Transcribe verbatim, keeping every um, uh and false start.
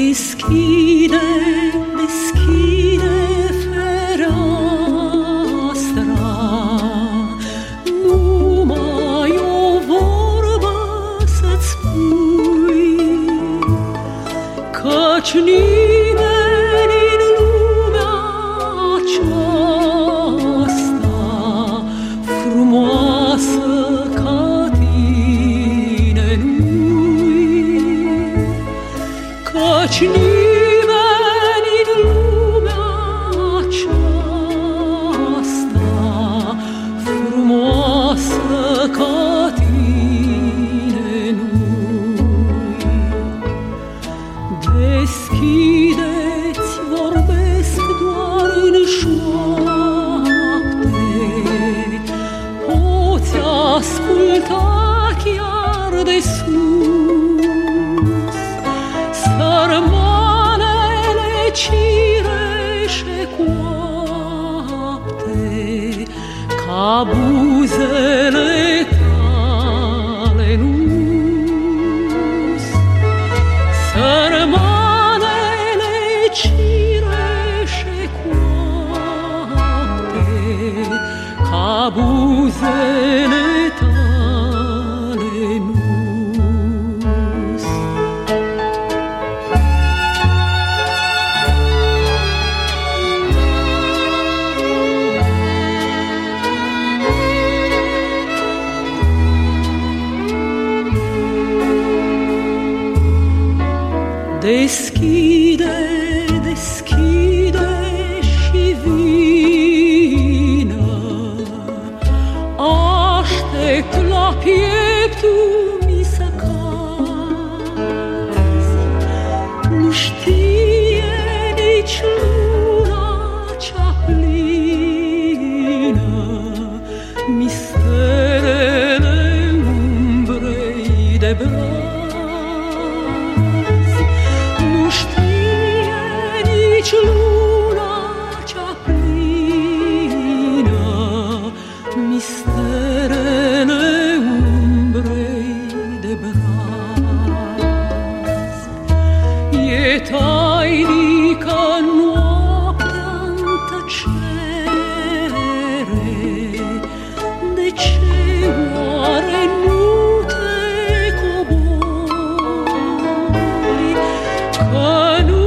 Deschide, deschide fereastra, numai o vorbă să-ți spui, căci nimeni în lumea aceasta frumoasă ca tine nu-i, căci nimeni în lumea aceasta frumoasă ca tine nu-i. Deschide-ți, vorbesc doar în șoapte, poți asculta chiar de sus sărmanele cireșe coapte ca buzele tale nu-s. Sărmanele cireșe coapte ca buzele tale nu-s. Deschide, deschide și vină, aștept la pieptul mi să cazi. Nu știe nici luna cea plină misterele umbrei de braț. Nici luna cea plină misterele umbrei de braț. E tainică noaptea-n tăcere, de ce oare nu te cobori? Că nu